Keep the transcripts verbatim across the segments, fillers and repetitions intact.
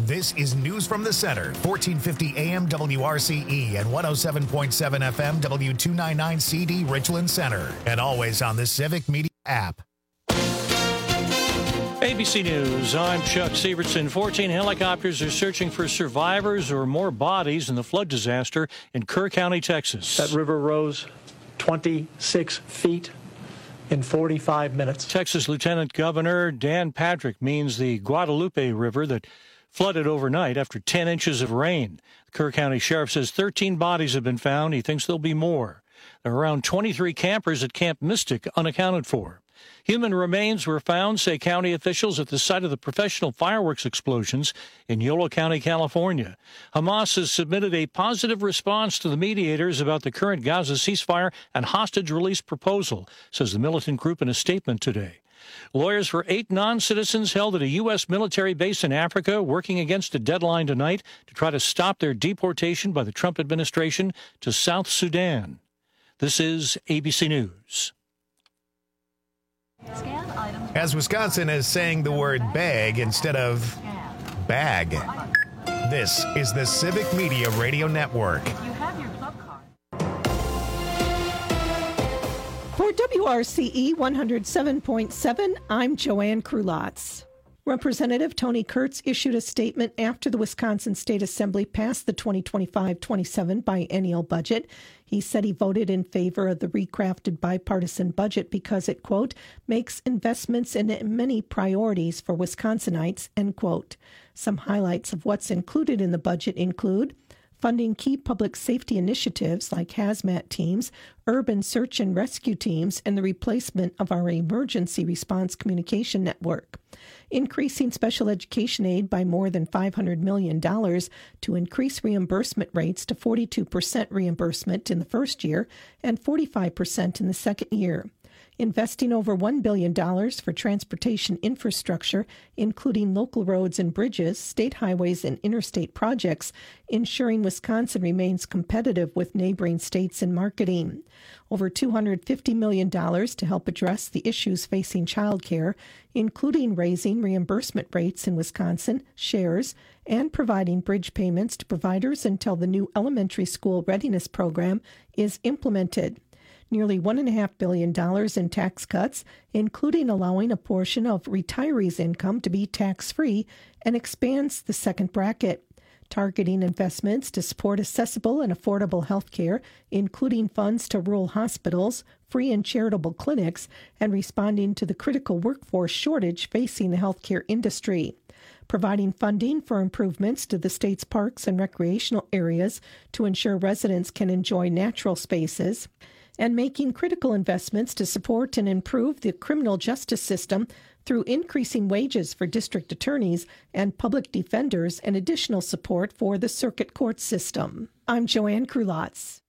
This is News from the Center, fourteen fifty A M W R C E and one oh seven point seven F M W two ninety-nine C D Richland Center. And always on the Civic Media app. A B C News, I'm Chuck Severson. fourteen helicopters are searching for survivors or more bodies in the flood disaster in Kerr County, Texas. That river rose twenty-six feet in forty-five minutes. Texas Lieutenant Governor Dan Patrick means the Guadalupe River that flooded overnight after ten inches of rain. The Kerr County Sheriff says thirteen bodies have been found. He thinks there'll be more. There are around twenty-three campers at Camp Mystic unaccounted for. Human remains were found, say county officials, at the site of the professional fireworks explosions in Yolo County, California. Hamas has submitted a positive response to the mediators about the current Gaza ceasefire and hostage release proposal, says the militant group in a statement today. Lawyers for eight non-citizens held at a U S military base in Africa working against a deadline tonight to try to stop their deportation by the Trump administration to South Sudan. This is A B C News. As Wisconsin is saying the word bag instead of bag. This is the Civic Media Radio Network. For W R C E one oh seven point seven, I'm Joanne Krulotz. Representative Tony Kurtz issued a statement after the Wisconsin State Assembly passed the twenty twenty-five twenty-seven biennial budget. He said he voted in favor of the recrafted bipartisan budget because it, quote, makes investments in many priorities for Wisconsinites, end quote. Some highlights of what's included in the budget include funding key public safety initiatives like hazmat teams, urban search and rescue teams, and the replacement of our emergency response communication network. Increasing special education aid by more than five hundred million dollars to increase reimbursement rates to forty-two percent reimbursement in the first year and forty-five percent in the second year. Investing over one billion dollars for transportation infrastructure, including local roads and bridges, state highways, and interstate projects, ensuring Wisconsin remains competitive with neighboring states in marketing. Over two hundred fifty million dollars to help address the issues facing childcare, including raising reimbursement rates in Wisconsin, shares, and providing bridge payments to providers until the new elementary school readiness program is implemented. Nearly one point five billion dollars in tax cuts, including allowing a portion of retirees' income to be tax-free, and expands the second bracket. Targeting investments to support accessible and affordable health care, including funds to rural hospitals, free and charitable clinics, and responding to the critical workforce shortage facing the healthcare industry. Providing funding for improvements to the state's parks and recreational areas to ensure residents can enjoy natural spaces, and making critical investments to support and improve the criminal justice system through increasing wages for district attorneys and public defenders and additional support for the circuit court system. I'm Joanne Krulotz.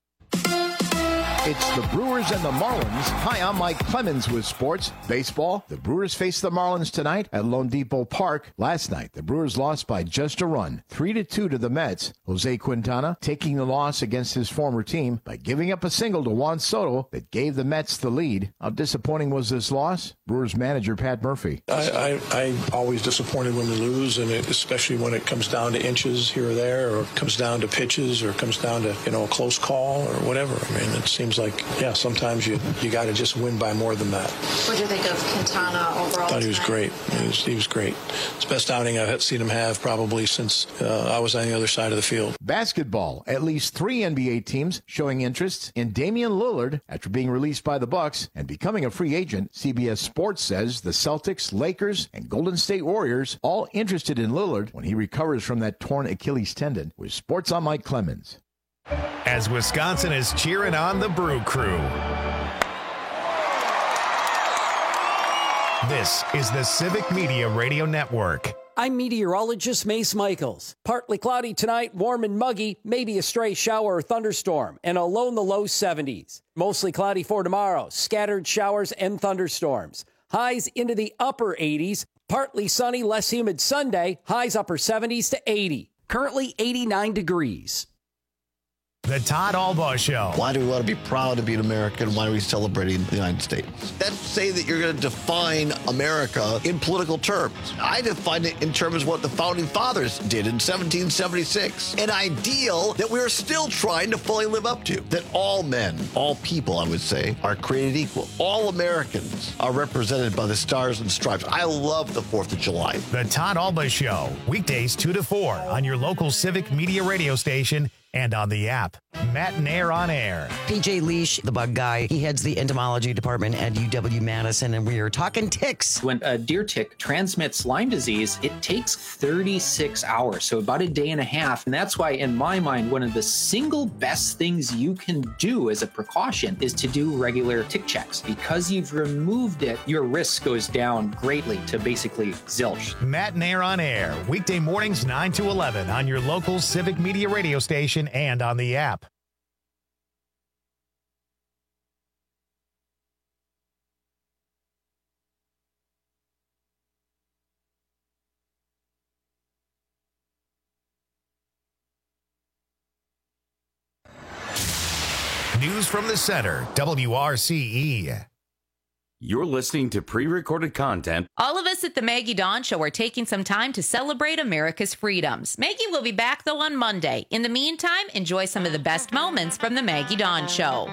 It's the Brewers and the Marlins. Hi, I'm Mike Clemens with sports. Baseball, the Brewers face the Marlins tonight at Lone Depot Park. Last night, the Brewers lost by just a run, three to two to the Mets. Jose Quintana taking the loss against his former team by giving up a single to Juan Soto that gave the Mets the lead. How disappointing was this loss? Brewers manager Pat Murphy. I, I, I'm always disappointed when we lose, and it, especially when it comes down to inches here or there, or comes down to pitches, or comes down to, you know, a close call or whatever. I mean, it seems like, yeah, sometimes you you got to just win by more than that. What do you think of Quintana overall? I thought he was great. He was, he was great. It's the best outing I've seen him have probably since uh, I was on the other side of the field. Basketball, at least three N B A teams showing interest in Damian Lillard after being released by the Bucks and becoming a free agent. C B S Sports says the Celtics, Lakers, and Golden State Warriors all interested in Lillard when he recovers from that torn Achilles tendon. With Sports, I'm Mike Clemens. As Wisconsin is cheering on the Brew Crew. This is the Civic Media Radio Network. I'm meteorologist Mace Michaels. Partly cloudy tonight, warm and muggy, maybe a stray shower or thunderstorm, and a low in the low seventies. Mostly cloudy for tomorrow, scattered showers and thunderstorms. Highs into the upper eighties, partly sunny, less humid Sunday, highs upper seventies to eighty. Currently eighty-nine degrees. The Todd Albaugh Show. Why do we want to be proud to be an American? Why are we celebrating the United States? That's say that you're going to define America in political terms. I define it in terms of what the Founding Fathers did in seventeen seventy-six. An ideal that we're still trying to fully live up to. That all men, all people, I would say, are created equal. All Americans are represented by the stars and stripes. I love the fourth of July. The Todd Albaugh Show. Weekdays two to four on your local Civic Media radio station and on the app. Matt and Air on Air. P J Leash, the bug guy, he heads the entomology department at U W Madison, and we are talking ticks. When a deer tick transmits Lyme disease, it takes thirty-six hours, so about a day and a half. And that's why, in my mind, one of the single best things you can do as a precaution is to do regular tick checks. Because you've removed it, your risk goes down greatly to basically zilch. Matt and Air on Air. Weekday mornings nine to eleven on your local Civic Media radio station and on the app. News from the Center, W R C E. You're listening to pre-recorded content. All of us at the Maggie Dawn Show are taking some time to celebrate America's freedoms. Maggie will be back, though, on Monday. In the meantime, enjoy some of the best moments from the Maggie Dawn Show.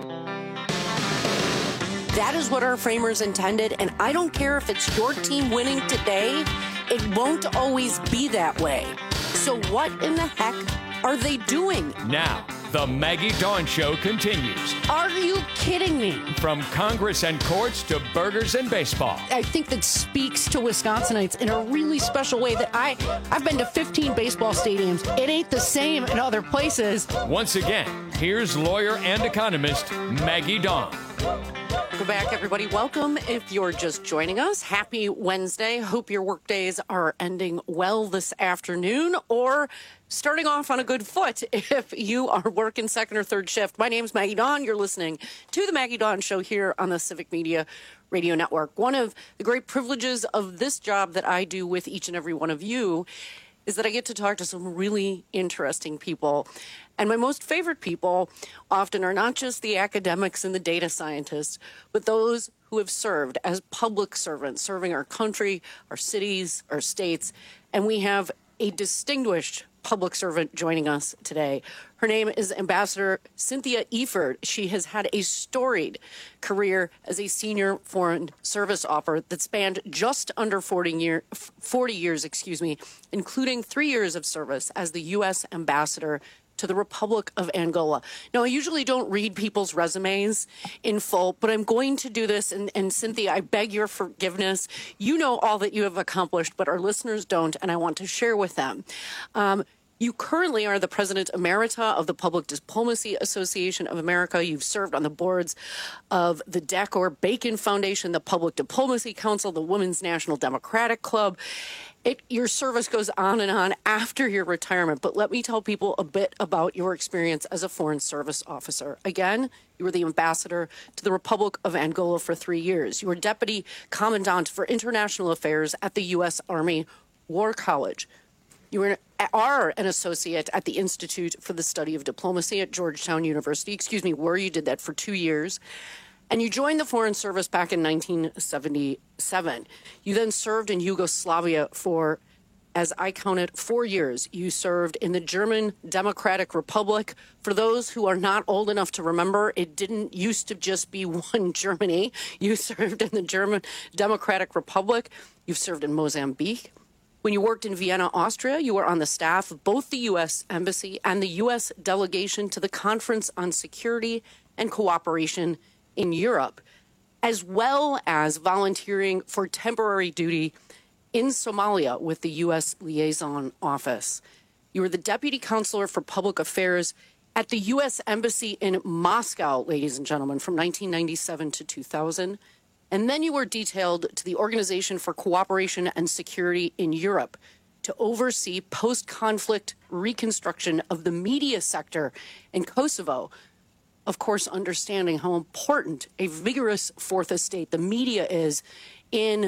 That is what our framers intended, and I don't care if it's your team winning today, it won't always be that way. So what in the heck are they doing? Now, the Maggie Dawn Show continues. Are you kidding me? From Congress and courts to burgers and baseball. I think that speaks to Wisconsinites in a really special way that I, I've been to fifteen baseball stadiums. It ain't the same in other places. Once again, here's lawyer and economist Maggie Dawn. Welcome back, everybody. Welcome if you're just joining us. Happy Wednesday. Hope your work days are ending well this afternoon or starting off on a good foot if you are working second or third shift. My name's Maggie Dawn. You're listening to the Maggie Dawn Show here on the Civic Media Radio Network. One of the great privileges of this job that I do with each and every one of you is that I get to talk to some really interesting people. And my most favorite people often are not just the academics and the data scientists, but those who have served as public servants, serving our country, our cities, our states. And we have a distinguished public servant joining us today. Her name is Ambassador Cynthia Eford. She has had a storied career as a senior foreign service officer that spanned just under forty, year, forty years, excuse me, including three years of service as the U S ambassador to the Republic of Angola. Now, I usually don't read people's resumes in full, but I'm going to do this. And, and Cynthia, I beg your forgiveness. You know all that you have accomplished, but our listeners don't, and I want to share with them. Um, You currently are the President Emerita of the Public Diplomacy Association of America. You've served on the boards of the Decor Bacon Foundation, the Public Diplomacy Council, the Women's National Democratic Club. It, your service goes on and on after your retirement, but let me tell people a bit about your experience as a Foreign Service officer. Again, you were the ambassador to the Republic of Angola for three years. You were Deputy Commandant for International Affairs at the U S Army War College. You were, are an associate at the Institute for the Study of Diplomacy at Georgetown University. Excuse me, were you did that for two years. And you joined the Foreign Service back in nineteen seventy-seven. You then served in Yugoslavia for, as I counted, four years. You served in the German Democratic Republic. For those who are not old enough to remember, it didn't used to just be one Germany. You served in the German Democratic Republic. You've served in Mozambique. When you worked in Vienna, Austria, you were on the staff of both the U S Embassy and the U S delegation to the Conference on Security and Cooperation in Europe, as well as volunteering for temporary duty in Somalia with the U S Liaison Office. You were the Deputy Counselor for Public Affairs at the U S Embassy in Moscow, ladies and gentlemen, from nineteen ninety-seven to two thousand. And then you were detailed to the Organization for Cooperation and Security in Europe to oversee post-conflict reconstruction of the media sector in Kosovo. Of course, understanding how important a vigorous fourth estate, the media, is in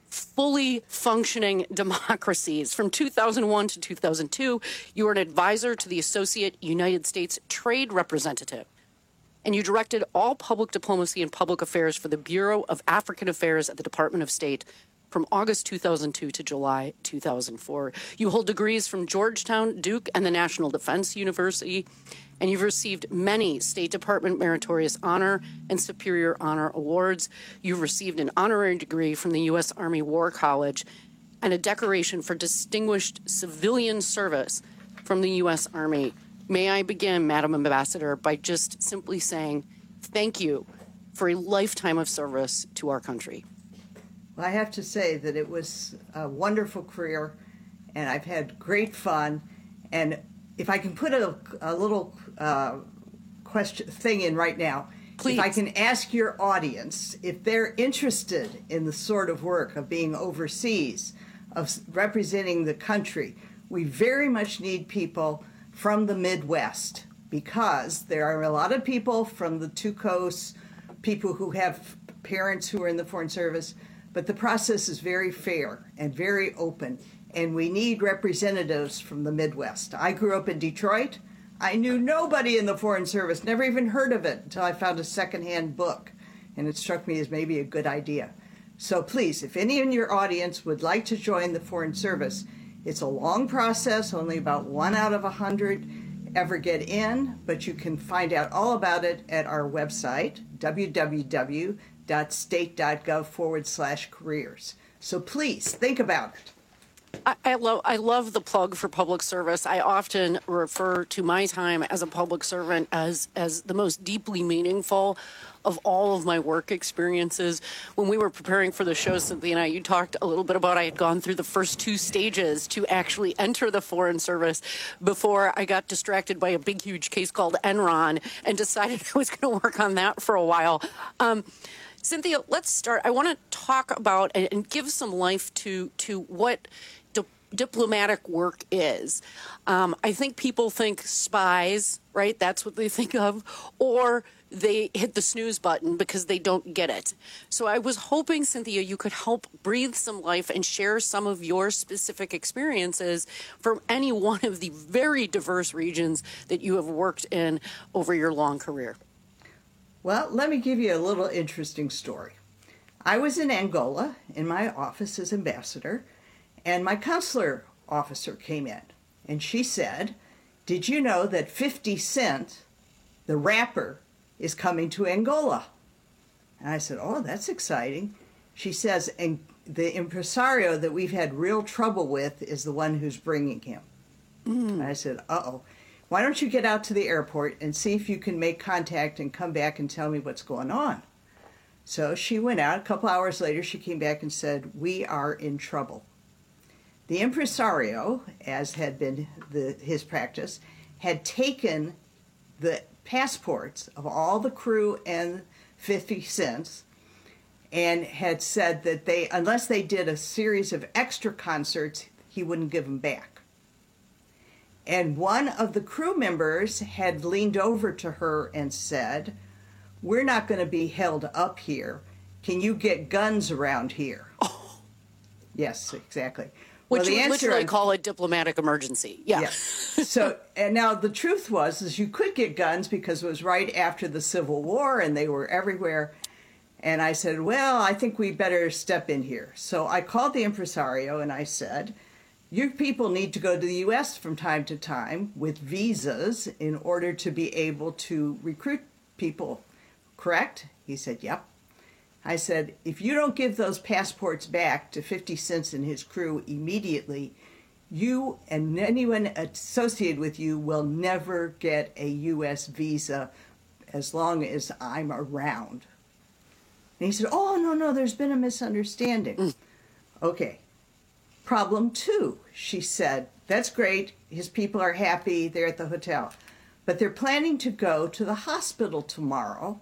fully functioning democracies. From two thousand one to two thousand two, you were an advisor to the Associate United States Trade Representative, and you directed all public diplomacy and public affairs for the Bureau of African Affairs at the Department of State from August two thousand two to July two thousand four. You hold degrees from Georgetown, Duke, and the National Defense University, and you've received many State Department Meritorious Honor and Superior Honor Awards. You've received an honorary degree from the U S Army War College and a decoration for distinguished civilian service from the U S Army. May I begin, Madam Ambassador, by just simply saying thank you for a lifetime of service to our country. Well, I have to say that it was a wonderful career, and I've had great fun. And if I can put a, a little uh, question thing in right now, Please. If I can ask your audience if they're interested in the sort of work of being overseas, of representing the country, we very much need people from the Midwest, because there are a lot of people from the two coasts, people who have parents who are in the Foreign Service, but the process is very fair and very open, and we need representatives from the Midwest. I grew up in Detroit. I knew nobody in the Foreign Service, never even heard of it until I found a secondhand book, and it struck me as maybe a good idea. So please, if any in your audience would like to join the Foreign Service, it's a long process, only about one out of a hundred ever get in, but you can find out all about it at our website, www.state.gov forward slash careers. So please think about it. I, I love I love the plug for public service. I often refer to my time as a public servant as as the most deeply meaningful of all of my work experiences. When we were preparing for the show, Cynthia and I, you talked a little bit about I had gone through the first two stages to actually enter the Foreign Service before I got distracted by a big, huge case called Enron and decided I was going to work on that for a while. Um, Cynthia, let's start. I want to talk about and, and give some life to to what di- diplomatic work is. Um, I think people think spies, right? That's what they think of, or they hit the snooze button because they don't get it. So I was hoping, Cynthia, you could help breathe some life and share some of your specific experiences from any one of the very diverse regions that you have worked in over your long career. Well, let me give you a little interesting story. I was in Angola in my office as ambassador, and my consular officer came in, and she said, "Did you know that fifty Cent, the rapper, is coming to Angola?" And I said, "Oh, that's exciting." She says, "And the impresario that we've had real trouble with is the one who's bringing him." Mm. And I said, uh-oh. Why don't you get out to the airport and see if you can make contact and come back and tell me what's going on? So she went out. A couple hours later, she came back and said, "We are in trouble." The impresario, as had been the, his practice, had taken the passports of all the crew and fifty cents and had said that they, unless they did a series of extra concerts, he wouldn't give them back. And one of the crew members had leaned over to her and said, "We're not going to be held up here. Can you get guns around here?" Oh. Yes, exactly. Which well, you would literally answer, call a diplomatic emergency. Yeah. yeah. So, and now the truth was, is you could get guns because it was right after the Civil War and they were everywhere. And I said, well, I think we better step in here. So I called the impresario and I said, "You people need to go to the U S from time to time with visas in order to be able to recruit people, correct?" He said, "Yep." I said, "If you don't give those passports back to fifty cents and his crew immediately, you and anyone associated with you will never get a U S visa as long as I'm around." And he said, "Oh, no, no, there's been a misunderstanding." Mm. Okay. Problem two, she said, "That's great. His people are happy. They're at the hotel. But they're planning to go to the hospital tomorrow."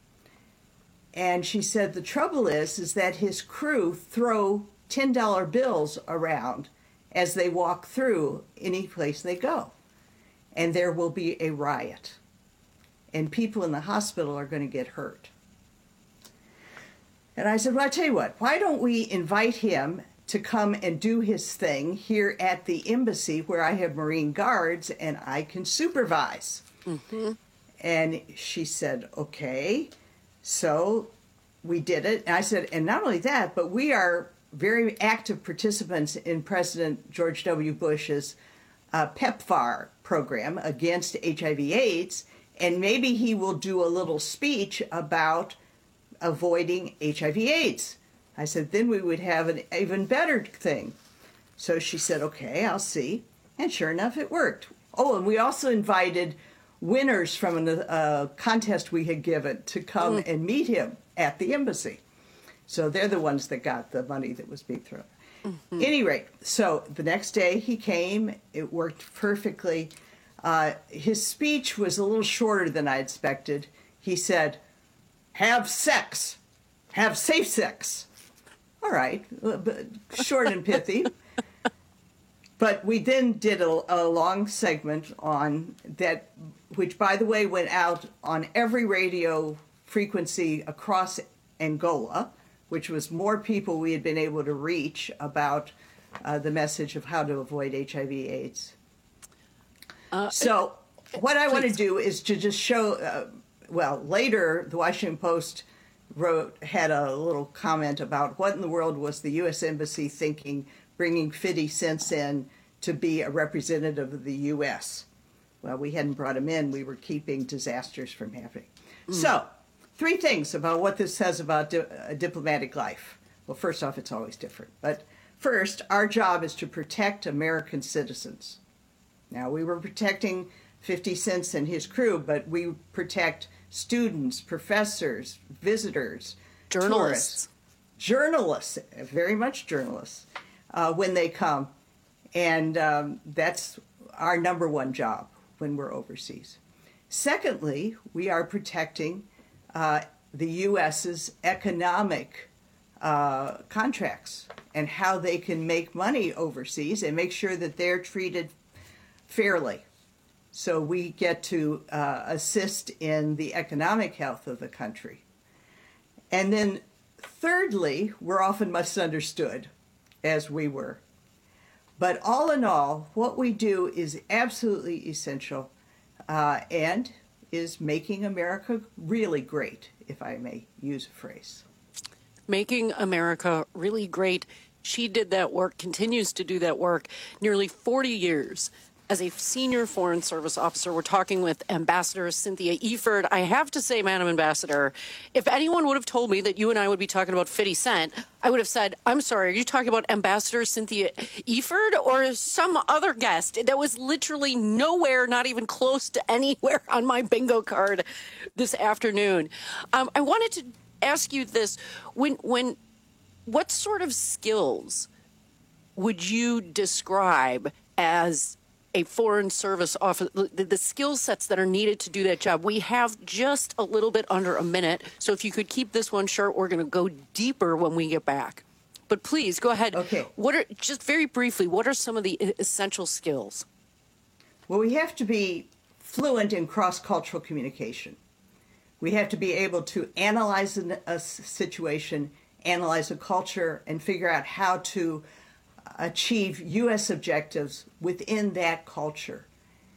And she said, "The trouble is, is that his crew throw ten dollar bills around as they walk through any place they go. And there will be a riot. And people in the hospital are going to get hurt." And I said, well, I tell you what, why don't we invite him to come and do his thing here at the embassy where I have Marine Guards and I can supervise. Mm-hmm. And she said, okay. So we did it. And I said, and not only that, but we are very active participants in President George W. Bush's uh, PEPFAR program against H I V AIDS. And maybe he will do a little speech about avoiding H I V AIDS. I said, then we would have an even better thing. So she said, okay, I'll see. And sure enough, it worked. Oh, and we also invited winners from a uh, contest we had given to come mm. and meet him at the embassy. So they're the ones that got the money that was being thrown. Mm-hmm. At any rate, so the next day he came. It worked perfectly. Uh, his speech was a little shorter than I expected. He said, have sex. Have safe sex. All right, short and pithy. But we then did a, a long segment on that, which, by the way, went out on every radio frequency across Angola, which was more people we had been able to reach about uh, the message of how to avoid H I V AIDS. Uh, so what I please. want to do is to just show, uh, well, later the Washington Post wrote, had a little comment about what in the world was the U S Embassy thinking, bringing fifty cents in to be a representative of the U S. Well, we hadn't brought him in. We were keeping disasters from happening. Mm. So, three things about what this says about di- a diplomatic life. Well, first off, it's always different. But first, our job is to protect American citizens. Now, we were protecting fifty cents and his crew, but we protect students, professors, visitors, journalists. Tourists, journalists, very much journalists, uh, when they come. And um, that's our number one job when we're overseas. Secondly, we are protecting uh, the U S's economic uh, contracts and how they can make money overseas and make sure that they're treated fairly. So we get to uh, assist in the economic health of the country. And then thirdly, we're often misunderstood, as we were. But all in all, what we do is absolutely essential uh, and is making America really great, if I may use a phrase. Making America really great. She did that work, continues to do that work, nearly forty years. As a senior Foreign Service officer, we're talking with Ambassador Cynthia Eford. I have to say, Madam Ambassador, if anyone would have told me that you and I would be talking about fifty cent, I would have said, I'm sorry, are you talking about Ambassador Cynthia Eford or some other guest? That was literally nowhere, not even close to anywhere on my bingo card this afternoon. Um, I wanted to ask you this. When, when, what sort of skills would you describe as a Foreign Service officer, the, the skill sets that are needed to do that job? We have just a little bit under a minute, so if you could keep this one short, we're going to go deeper when we get back. But please, go ahead. Okay. What are, just very briefly, what are some of the essential skills? Well, we have to be fluent in cross-cultural communication. We have to be able to analyze a situation, analyze a culture, and figure out how to achieve U S objectives within that culture.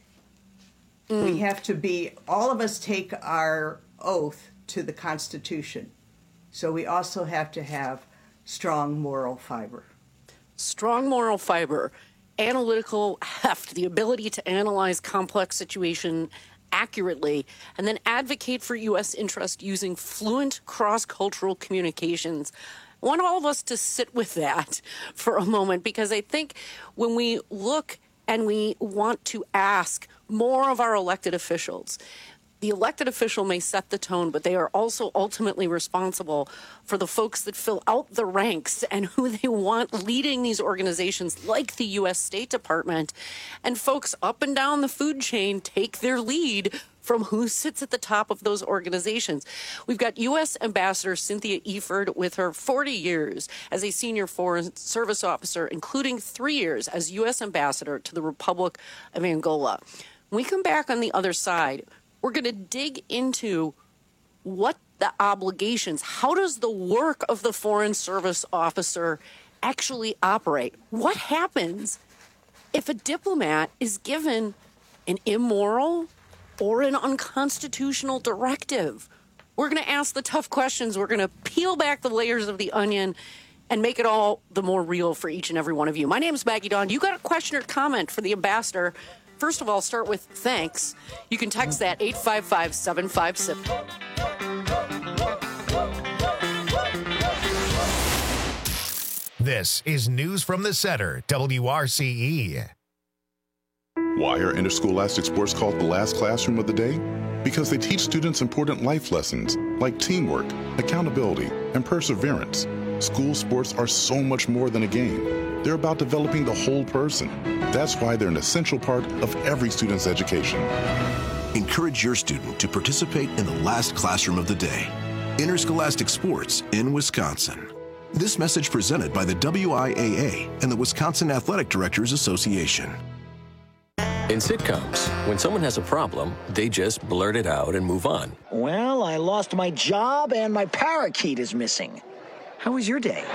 Mm. We have to be, all of us take our oath to the Constitution. So we also have to have strong moral fiber. Strong moral fiber, analytical heft, the ability to analyze complex situation accurately, and then advocate for U S interest using fluent cross-cultural communications. I want all of us to sit with that for a moment, because I think when we look and we want to ask more of our elected officials, the elected official may set the tone, but they are also ultimately responsible for the folks that fill out the ranks and who they want leading these organizations like the U S State Department. And folks up and down the food chain take their lead from who sits at the top of those organizations. We've got U S Ambassador Cynthia Eford with her forty years as a senior Foreign Service officer, including three years as U S Ambassador to the Republic of Angola. When we come back on the other side, we're going to dig into what the obligations, how does the work of the Foreign Service officer actually operate? What happens if a diplomat is given an immoral or an unconstitutional directive? We're going to ask the tough questions. We're going to peel back the layers of the onion and make it all the more real for each and every one of you. My name is Maggie Dawn. You got a question or comment for the ambassador? First of all, start with thanks. You can text that eight five five, seven five six. This is News from the Center, W R C E. Why are interscholastic sports called the last classroom of the day? Because they teach students important life lessons like teamwork, accountability, and perseverance. School sports are so much more than a game. They're about developing the whole person. That's why they're an essential part of every student's education. Encourage your student to participate in the last classroom of the day. Interscholastic sports in Wisconsin. This message presented by the W I A A and the Wisconsin Athletic Directors Association. In sitcoms, when someone has a problem, they just blurt it out and move on. Well, I lost my job and my parakeet is missing. How was your day?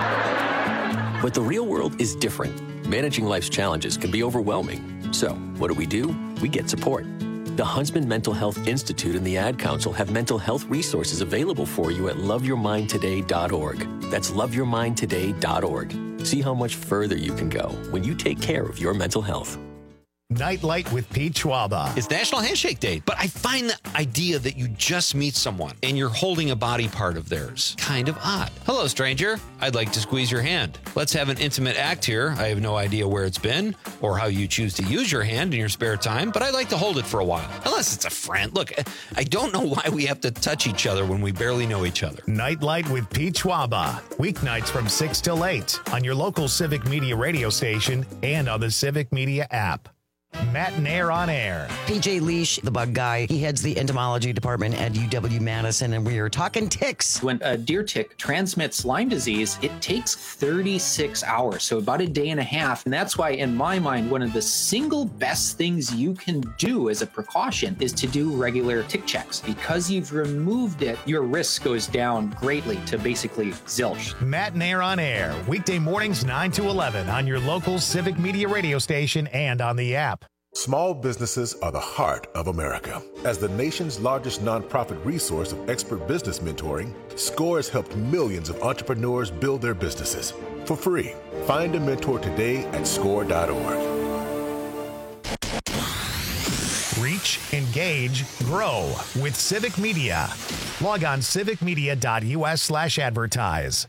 But the real world is different. Managing life's challenges can be overwhelming. So, what do we do? We get support. The Huntsman Mental Health Institute and the Ad Council have mental health resources available for you at love your mind today dot org. That's love your mind today dot org. See how much further you can go when you take care of your mental health. Nightlight with Pete Schwaba. It's National Handshake Day, but I find the idea that you just meet someone and you're holding a body part of theirs kind of odd. Hello, stranger. I'd like to squeeze your hand. Let's have an intimate act here. I have no idea where it's been or how you choose to use your hand in your spare time, but I'd like to hold it for a while. Unless it's a friend. Look, I don't know why we have to touch each other when we barely know each other. Nightlight with Pete Schwaba. Weeknights from six till eight on your local Civic Media radio station and on the Civic Media app. Matt Nair on air. P J Leash, the bug guy, he heads the entomology department at U W Madison, and we are talking ticks. When a deer tick transmits Lyme disease, it takes thirty-six hours, so about a day and a half. And that's why, in my mind, one of the single best things you can do as a precaution is to do regular tick checks. Because you've removed it, your risk goes down greatly to basically zilch. Matt Nair on air, weekday mornings nine to eleven on your local Civic Media radio station and on the app. Small businesses are the heart of America. As the nation's largest nonprofit resource of expert business mentoring, SCORE has helped millions of entrepreneurs build their businesses for free. Find a mentor today at score dot org. Reach, engage, grow with Civic Media. Log on civic media dot u s slash advertise.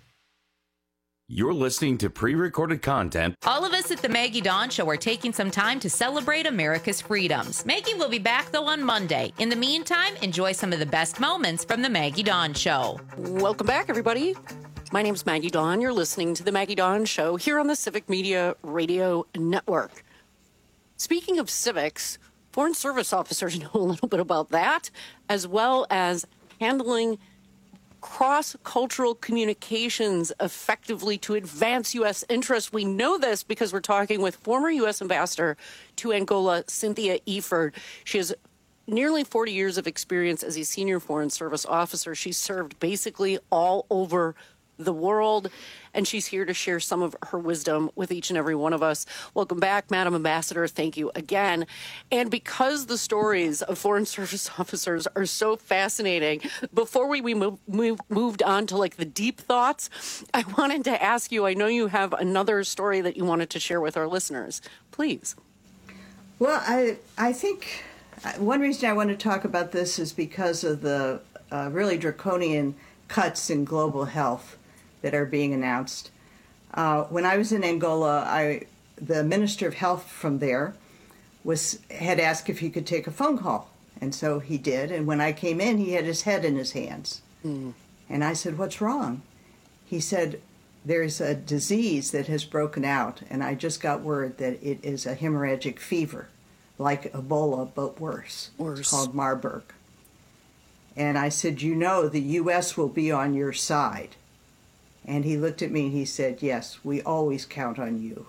You're listening to pre-recorded content. All of us at the Maggie Dawn Show are taking some time to celebrate America's freedoms. Maggie will be back, though, on Monday. In the meantime, enjoy some of the best moments from the Maggie Dawn Show. Welcome back, everybody. My name's Maggie Dawn. You're listening to the Maggie Dawn Show here on the Civic Media Radio Network. Speaking of civics, Foreign Service officers know a little bit about that, as well as handling cross-cultural communications effectively to advance U S interests. We know this because we're talking with former U S Ambassador to Angola, Cynthia Eford. She has nearly forty years of experience as a senior Foreign Service officer. She's served basically all over the world, and she's here to share some of her wisdom with each and every one of us. Welcome back, Madam Ambassador. Thank you again. And because the stories of Foreign Service officers are so fascinating, before we, we move, move, moved on to like the deep thoughts, I wanted to ask you, I know you have another story that you wanted to share with our listeners. Please. Well, I, I think one reason I want to talk about this is because of the uh, really draconian cuts in global health that are being announced. Uh, when I was in Angola, I, the Minister of Health from there was had asked if he could take a phone call, and so he did. And when I came in, he had his head in his hands. Mm. And I said, "What's wrong?" He said, "There's a disease that has broken out, and I just got word that it is a hemorrhagic fever, like Ebola, but worse. Worse. It's called Marburg." And I said, "You know, the U S will be on your side." And he looked at me and he said, "Yes, we always count on you."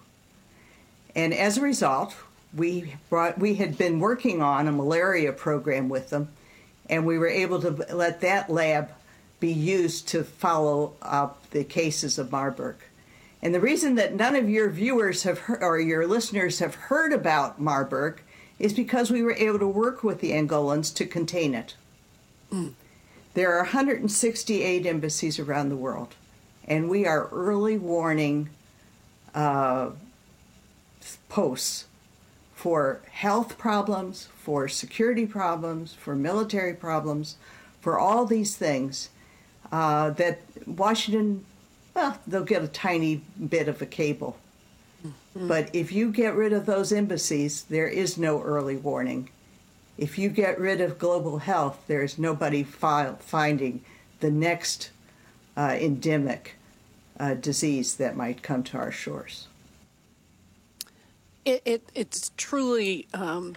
And as a result, we brought, we had been working on a malaria program with them And we were able to let that lab be used to follow up the cases of Marburg. And the reason that none of your viewers have heard, or your listeners have heard about Marburg is because we were able to work with the Angolans to contain it. Mm. There are one hundred sixty-eight embassies around the world, and we are early warning uh, posts for health problems, for security problems, for military problems, for all these things uh, that Washington, well, they'll get a tiny bit of a cable. Mm-hmm. But if you get rid of those embassies, there is no early warning. If you get rid of global health, there's nobody fi- finding the next uh, endemic uh, disease that might come to our shores. It, it it's truly, um,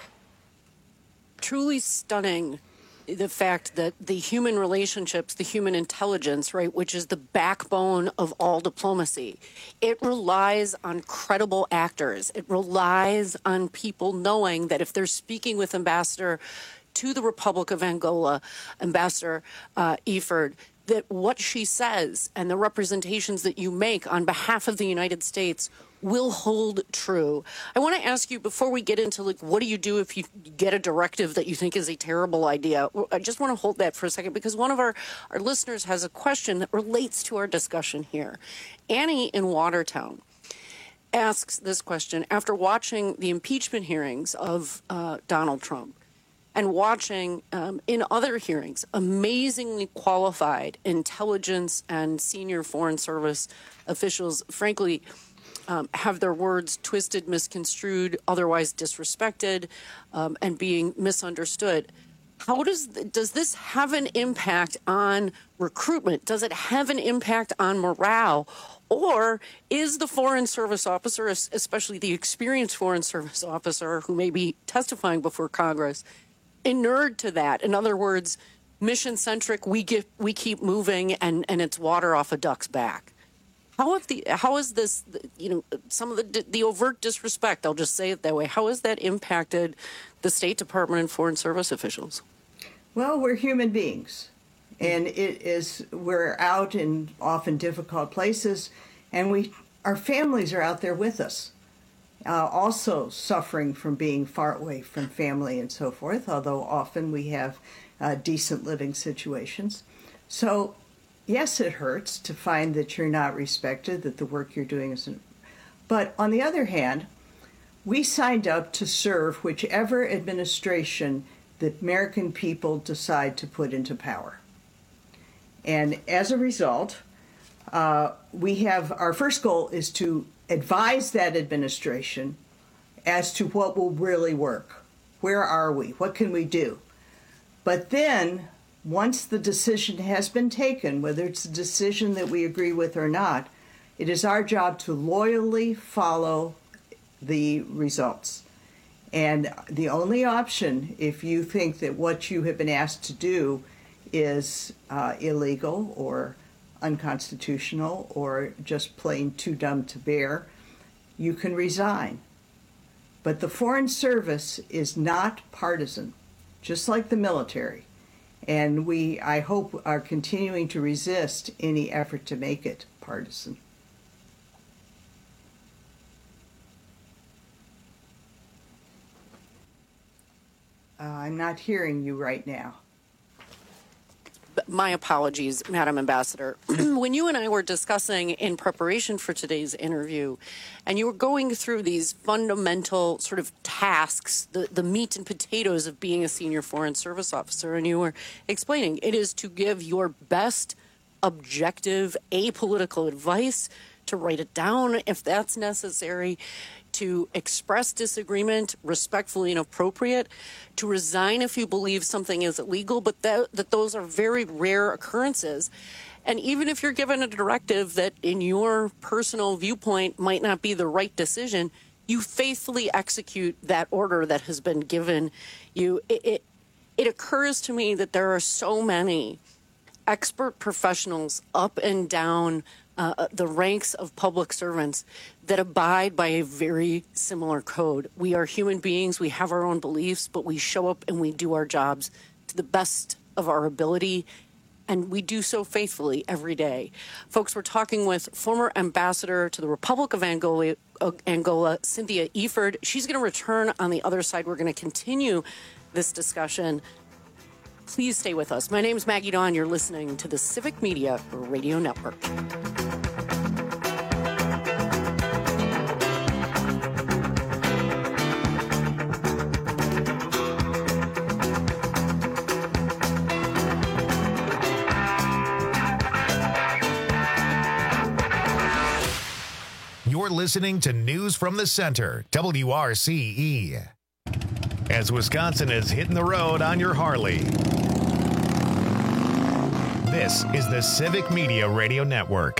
truly stunning, the fact that the human relationships, the human intelligence, right, which is the backbone of all diplomacy, it relies on credible actors. It relies on people knowing that if they're speaking with Ambassador to the Republic of Angola, Ambassador uh, Eford, that what she says and the representations that you make on behalf of the United States will hold true. I want to ask you, before we get into, like, what do you do if you get a directive that you think is a terrible idea? I just want to hold that for a second, because one of our, our listeners has a question that relates to our discussion here. Annie in Watertown asks this question after watching the impeachment hearings of uh, Donald Trump and watching um, in other hearings amazingly qualified intelligence and senior Foreign Service officials, frankly, Um, have their words twisted, misconstrued, otherwise disrespected, um, and being misunderstood. How does does this have an impact on recruitment? Does it have an impact on morale? Or is the Foreign Service officer, especially the experienced Foreign Service officer who may be testifying before Congress, inured to that? In other words, mission-centric, we get we keep moving, and, and it's water off a duck's back. How have the how is this, you know, some of the the overt disrespect, I'll just say it that way, how has that impacted the State Department and Foreign Service officials? Well, we're human beings, and it is we're out in often difficult places, and we our families are out there with us, uh, also suffering from being far away from family and so forth, although often we have uh, decent living situations. So yes, it hurts to find that you're not respected, that the work you're doing isn't. But on the other hand, we signed up to serve whichever administration the American people decide to put into power. And as a result, uh, we have our first goal is to advise that administration as to what will really work. Where are we? What can we do? But then, once the decision has been taken, whether it's a decision that we agree with or not, it is our job to loyally follow the results. And the only option, if you think that what you have been asked to do is uh, illegal or unconstitutional or just plain too dumb to bear, you can resign. But the Foreign Service is not partisan, just like the military. And we, I hope, are continuing to resist any effort to make it partisan. Uh, I'm not hearing you right now. My apologies, Madam Ambassador. When you and I were discussing in preparation for today's interview, and you were going through these fundamental sort of tasks, the, the meat and potatoes of being a senior Foreign Service officer, and you were explaining it is to give your best objective, apolitical advice, to write it down if that's necessary, to express disagreement respectfully and appropriate, to resign if you believe something is illegal, but that, that those are very rare occurrences. And even if you're given a directive that in your personal viewpoint might not be the right decision, you faithfully execute that order that has been given you. It, it, it occurs to me that there are so many expert professionals up and down Uh, the ranks of public servants that abide by a very similar code. We are human beings. We have our own beliefs, but we show up and we do our jobs to to the best of our ability, and we do so faithfully every day. Folks, we're talking with former ambassador to the Republic of Angola, uh, Angola Cynthia Eford. She's going to return on the other side. We're going to continue this discussion. Please stay with us. My name is Maggie Dawn. You're listening to the Civic Media Radio Network. You're listening to News from the Center, W R C E. As Wisconsin is hitting the road on your Harley. This is the Civic Media Radio Network.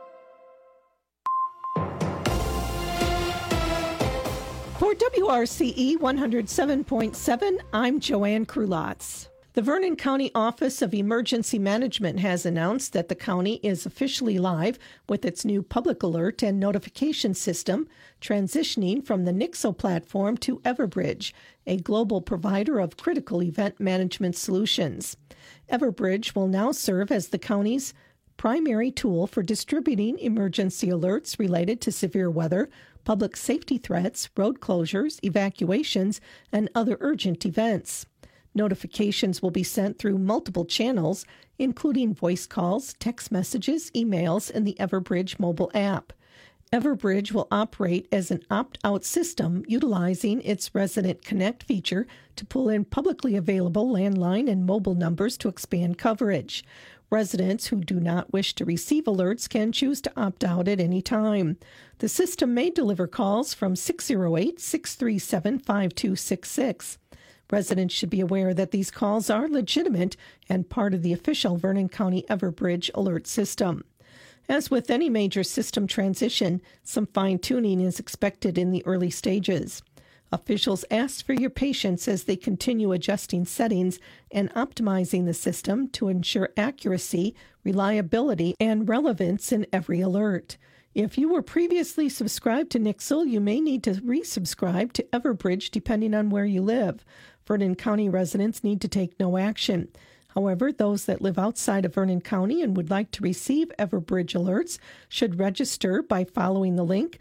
For W R C E one oh seven point seven, I'm Joanne Krulotz. The Vernon County Office of Emergency Management has announced that the county is officially live with its new public alert and notification system, transitioning from the Nixo platform to Everbridge, a global provider of critical event management solutions. Everbridge will now serve as the county's primary tool for distributing emergency alerts related to severe weather, public safety threats, road closures, evacuations, and other urgent events. Notifications will be sent through multiple channels, including voice calls, text messages, emails, and the Everbridge mobile app. Everbridge will operate as an opt-out system utilizing its Resident Connect feature to pull in publicly available landline and mobile numbers to expand coverage. Residents who do not wish to receive alerts can choose to opt out at any time. The system may deliver calls from six oh eight, six three seven, five two six six. Residents should be aware that these calls are legitimate and part of the official Vernon County Everbridge alert system. As with any major system transition, some fine-tuning is expected in the early stages. Officials ask for your patience as they continue adjusting settings and optimizing the system to ensure accuracy, reliability, and relevance in every alert. If you were previously subscribed to Nixle, you may need to resubscribe to Everbridge depending on where you live. Vernon County residents need to take no action. However, those that live outside of Vernon County and would like to receive Everbridge alerts should register by following the link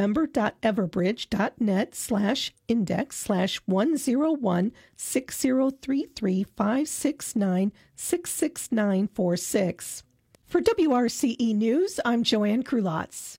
member.everbridge.net slash index slash one zero one six zero three three five six nine six six nine four six. For W R C E News, I'm Joanne Krulotz.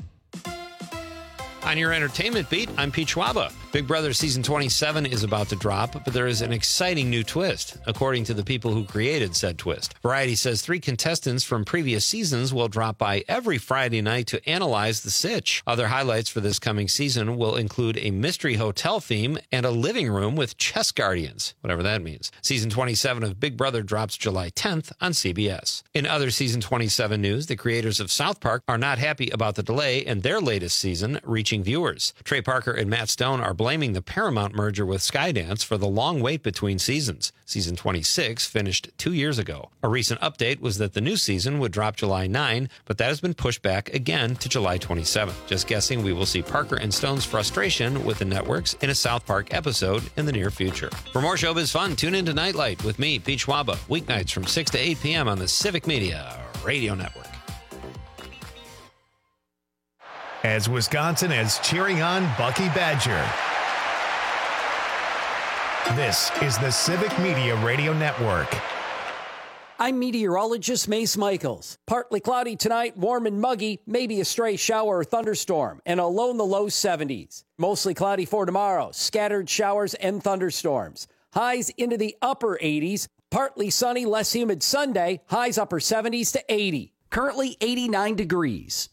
On your entertainment beat, I'm Pete Schwaba. Big Brother Season twenty-seven is about to drop, but there is an exciting new twist, according to the people who created said twist. Variety says three contestants from previous seasons will drop by every Friday night to analyze the sitch. Other highlights for this coming season will include a mystery hotel theme and a living room with chess guardians, whatever that means. Season twenty-seven of Big Brother drops July tenth on C B S. In other Season twenty-seven news, the creators of South Park are not happy about the delay in their latest season reaching viewers. Trey Parker and Matt Stone are blaming the Paramount merger with Skydance for the long wait between seasons. Season twenty-six finished two years ago. A recent update was that the new season would drop July ninth, but that has been pushed back again to July twenty-seventh. Just guessing we will see Parker and Stone's frustration with the networks in a South Park episode in the near future. For more showbiz fun, tune in to Nightlight with me, Pete Schwaba, weeknights from six to eight p.m. on the Civic Media Radio Network. As Wisconsin is cheering on Bucky Badger. This is the Civic Media Radio Network. I'm meteorologist Mace Michaels. Partly cloudy tonight, warm and muggy, maybe a stray shower or thunderstorm, and a low in the low seventies. Mostly cloudy for tomorrow, scattered showers and thunderstorms. Highs into the upper eighties, partly sunny, less humid Sunday, highs upper seventies to eighty. Currently eighty-nine degrees.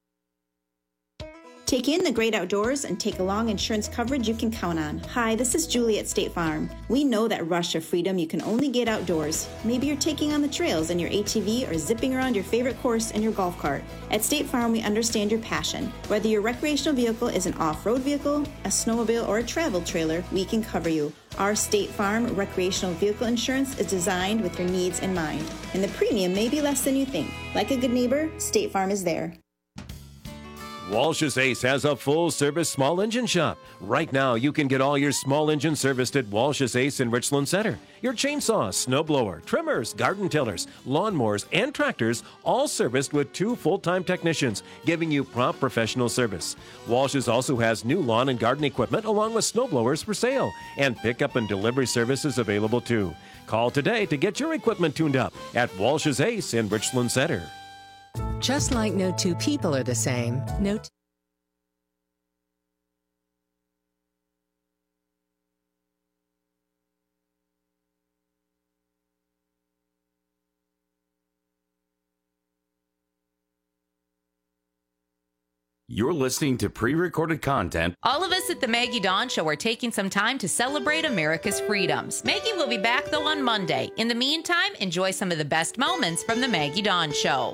Take in the great outdoors and take along insurance coverage you can count on. Hi, this is Julie at State Farm. We know that rush of freedom you can only get outdoors. Maybe you're taking on the trails in your A T V or zipping around your favorite course in your golf cart. At State Farm, we understand your passion. Whether your recreational vehicle is an off-road vehicle, a snowmobile, or a travel trailer, we can cover you. Our State Farm recreational vehicle insurance is designed with your needs in mind, and the premium may be less than you think. Like a good neighbor, State Farm is there. Walsh's Ace has a full-service small engine shop. Right now, you can get all your small engine serviced at Walsh's Ace in Richland Center. Your chainsaw, snowblower, trimmers, garden tillers, lawnmowers, and tractors all serviced with two full-time technicians, giving you prompt professional service. Walsh's also has new lawn and garden equipment along with snowblowers for sale, and pickup and delivery services available too. Call today to get your equipment tuned up at Walsh's Ace in Richland Center. Just like no two people are the same, no t- You're listening to pre-recorded content. All of us at the Maggie Dawn Show are taking some time to celebrate America's freedoms. Maggie will be back, though, on Monday. In the meantime, enjoy some of the best moments from the Maggie Dawn Show.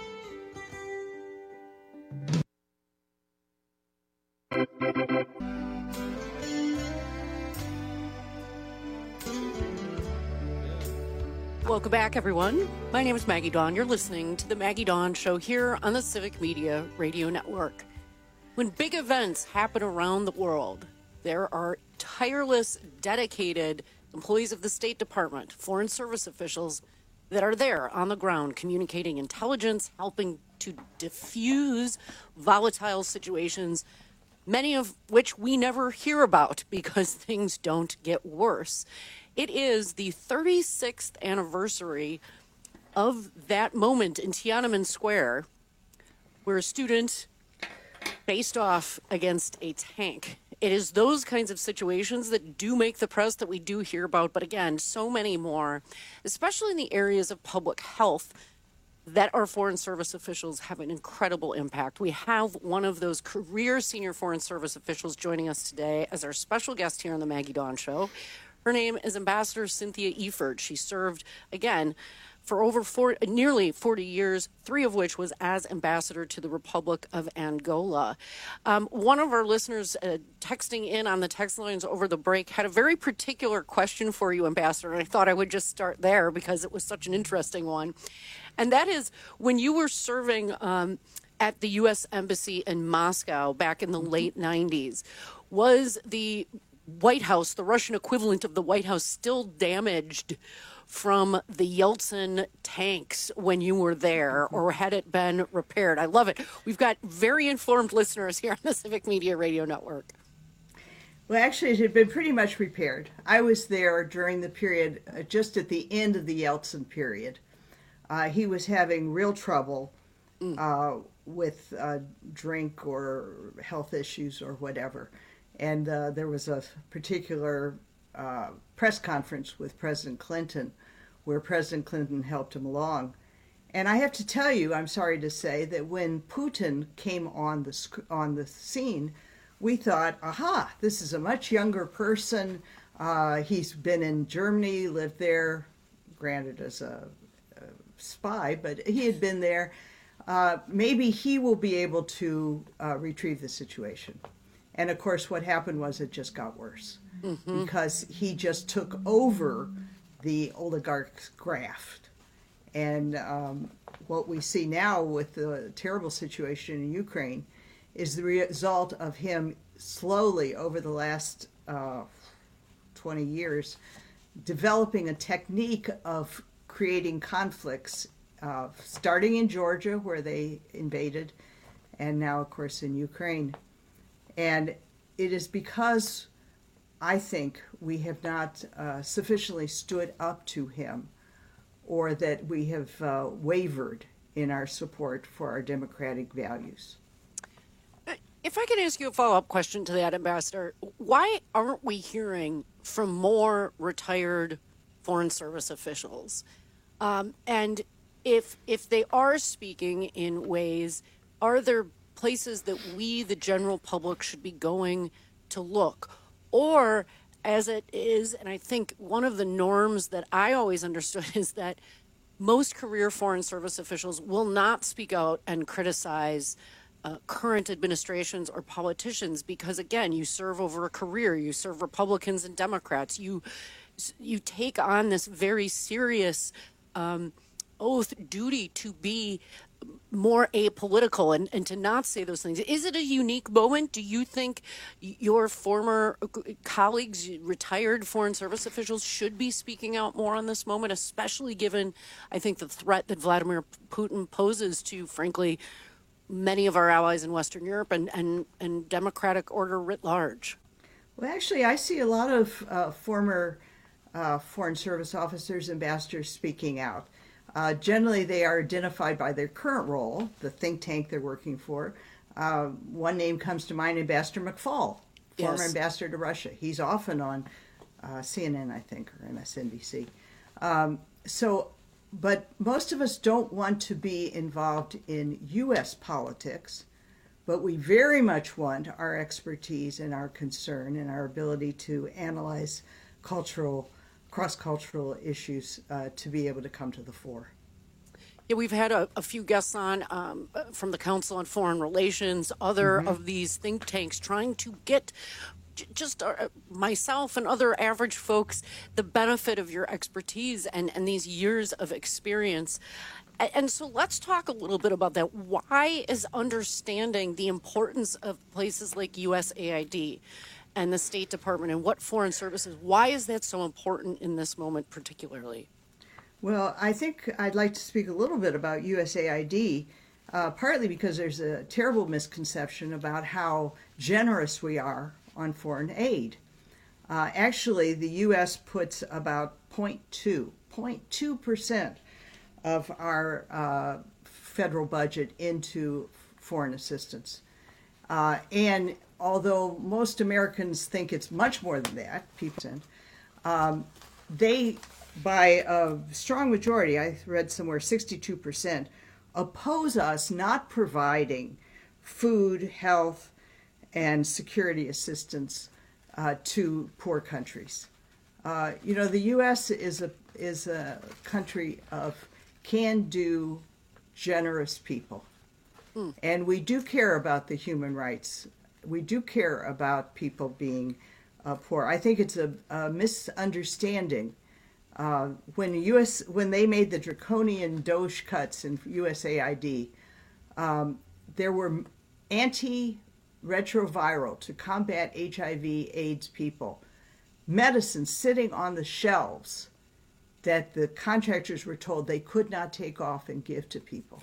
Welcome back, everyone. My name is Maggie Dawn. You're listening to the Maggie Dawn Show here on the Civic Media Radio Network. When big events happen around the world, there are tireless, dedicated employees of the State Department, Foreign Service officials that are there on the ground communicating intelligence, helping to diffuse volatile situations, many of which we never hear about because things don't get worse. It is the thirty-sixth anniversary of that moment in Tiananmen Square where a student faced off against a tank. It is those kinds of situations that do make the press that we do hear about, but again, so many more, especially in the areas of public health, that our Foreign Service officials have an incredible impact. We have one of those career senior Foreign Service officials joining us today as our special guest here on the Maggie Dawn Show. Her name is Ambassador Cynthia Eford. She served, again, for over four, nearly forty years, three of which was as ambassador to the Republic of Angola. Um, one of our listeners uh, texting in on the text lines over the break had a very particular question for you, Ambassador, and I thought I would just start there because it was such an interesting one. And that is, when you were serving um, at the U S Embassy in Moscow back in the mm-hmm. late nineties, was the White House, the Russian equivalent of the White House, still damaged from the Yeltsin tanks when you were there, or had it been repaired? I love it. We've got very informed listeners here on the Civic Media Radio Network. Well, actually, it had been pretty much repaired. I was there during the period, uh, just at the end of the Yeltsin period. Uh, he was having real trouble uh, with uh, drink or health issues or whatever. And uh, there was a particular uh, press conference with President Clinton where President Clinton helped him along. And I have to tell you, I'm sorry to say, that when Putin came on the sc- on the scene, we thought, aha, this is a much younger person. Uh, he's been in Germany, lived there, granted as a, a spy, but he had been there. Uh, maybe he will be able to uh, retrieve the situation. And of course, what happened was it just got worse mm-hmm. because he just took over the oligarch's graft. And um, what we see now with the terrible situation in Ukraine is the result of him slowly over the last uh, twenty years developing a technique of creating conflicts, uh, starting in Georgia where they invaded, and now, of course, in Ukraine. And it is because I think we have not uh, sufficiently stood up to him, or that we have uh, wavered in our support for our democratic values. If I can ask you a follow-up question to that, Ambassador, why aren't we hearing from more retired Foreign Service officials? Um, and if if they are speaking in ways, are there places that we, the general public, should be going to look? Or, as it is, and I think one of the norms that I always understood is that most career Foreign Service officials will not speak out and criticize uh, current administrations or politicians because, again, you serve over a career. You serve Republicans and Democrats. You, you take on this very serious um, oath duty to be more apolitical and, and to not say those things. Is it a unique moment? Do you think your former colleagues, retired Foreign Service officials, should be speaking out more on this moment, especially given, I think, the threat that Vladimir Putin poses to, frankly, many of our allies in Western Europe and, and, and democratic order writ large? Well, actually, I see a lot of uh, former uh, Foreign Service officers, ambassadors speaking out. Uh, generally, they are identified by their current role, the think tank they're working for. Uh, one name comes to mind, Ambassador McFaul, former Yes. ambassador to Russia. He's often on uh, C N N, I think, or M S N B C. Um, so, but most of us don't want to be involved in U S politics, but we very much want our expertise and our concern and our ability to analyze cultural cross-cultural issues uh, to be able to come to the fore. Yeah, we've had a, a few guests on um, from the Council on Foreign Relations, other Mm-hmm. of these think tanks trying to get j- just uh, myself and other average folks the benefit of your expertise and, and these years of experience. A- And so let's talk a little bit about that. Why is understanding the importance of places like U S A I D and the State Department and what foreign services, why is that so important in this moment particularly? Well, I think I'd like to speak a little bit about U S A I D, uh, partly because there's a terrible misconception about how generous we are on foreign aid. Uh, actually, the U S puts about zero point two percent of our uh, federal budget into foreign assistance. Uh, and although most Americans think it's much more than that, people, um, they, by a strong majority, I read somewhere sixty-two percent, oppose us not providing food, health, and security assistance uh, to poor countries. Uh, you know, the U S is a is a country of can-do, generous people. Mm. And we do care about the human rights. We do care about people being uh, poor. I think it's a, a misunderstanding. Uh, when U S when they made the draconian DOGE cuts in U S A I D, um, there were anti-retroviral to combat H I V AIDS people, medicines sitting on the shelves that the contractors were told they could not take off and give to people.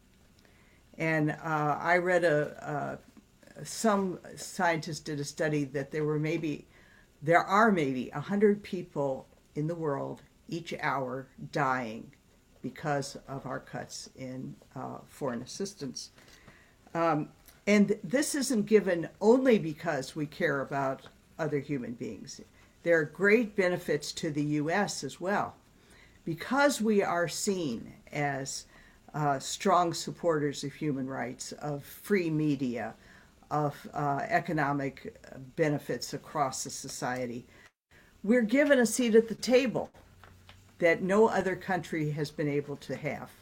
And uh, I read a, a some scientists did a study that there were maybe there are maybe a hundred people in the world each hour dying because of our cuts in uh, foreign assistance. Um, and this isn't given only because we care about other human beings. There are great benefits to the U S as well. Because we are seen as uh, strong supporters of human rights, of free media, of uh, economic benefits across the society, we're given a seat at the table that no other country has been able to have.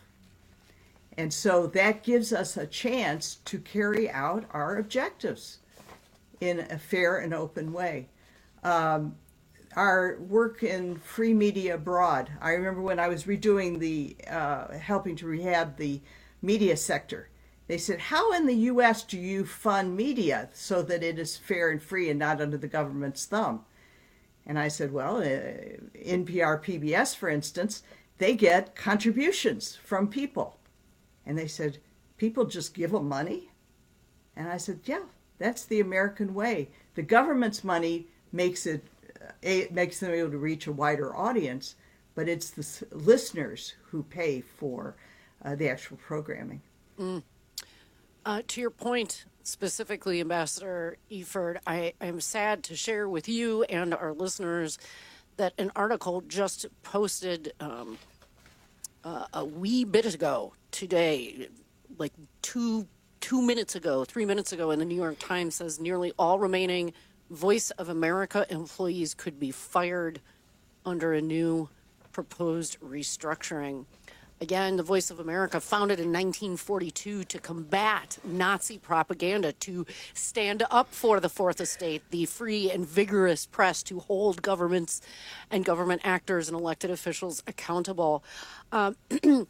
And so that gives us a chance to carry out our objectives in a fair and open way. Um, our work in free media abroad, I remember when I was redoing the, uh, helping to rehab the media sector, they said, how in the U S do you fund media so that it is fair and free and not under the government's thumb? And I said, well, uh, N P R, P B S, for instance, they get contributions from people. And they said, people just give them money? And I said, yeah, that's the American way. The government's money makes it, uh, it makes them able to reach a wider audience, but it's the s- listeners who pay for uh, the actual programming. Mm. Uh, to your point, specifically, Ambassador Eford, I am sad to share with you and our listeners that an article just posted um, uh, a wee bit ago today, like two two minutes ago, three minutes ago, in the New York Times says nearly all remaining Voice of America employees could be fired under a new proposed restructuring. Again, the Voice of America, founded in nineteen forty-two to combat Nazi propaganda, to stand up for the Fourth Estate, the free and vigorous press, to hold governments and government actors and elected officials accountable. Um,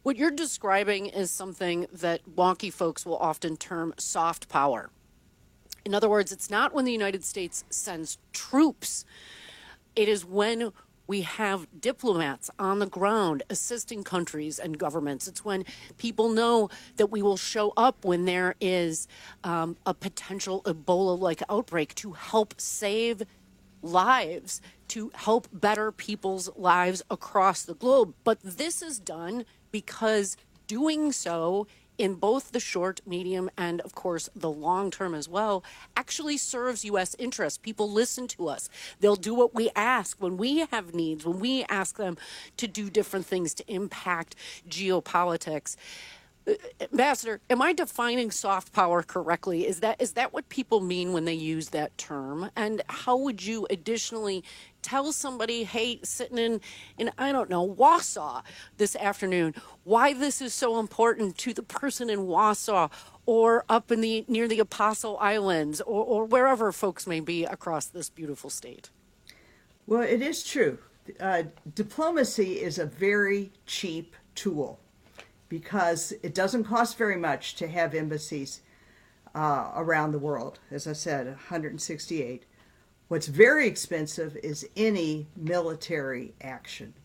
What you're describing is something that wonky folks will often term soft power. In other words, it's not when the United States sends troops. It is when we have diplomats on the ground assisting countries and governments. It's when people know that we will show up when there is um, a potential Ebola-like outbreak to help save lives, to help better people's lives across the globe. But this is done because doing so in both the short, medium, and of course the long term as well, actually serves U S interests. People listen to us. They'll do what we ask when we have needs, when we ask them to do different things to impact geopolitics. Ambassador, am I defining soft power correctly? Is that is that what people mean when they use that term? And how would you additionally tell somebody, hey, sitting in, in I don't know, Wausau this afternoon, why this is so important to the person in Wausau or up in the near the Apostle Islands or, or wherever folks may be across this beautiful state? Well, it is true. Uh, diplomacy is a very cheap tool, because it doesn't cost very much to have embassies uh, around the world. As I said, one hundred sixty-eight. What's very expensive is any military action.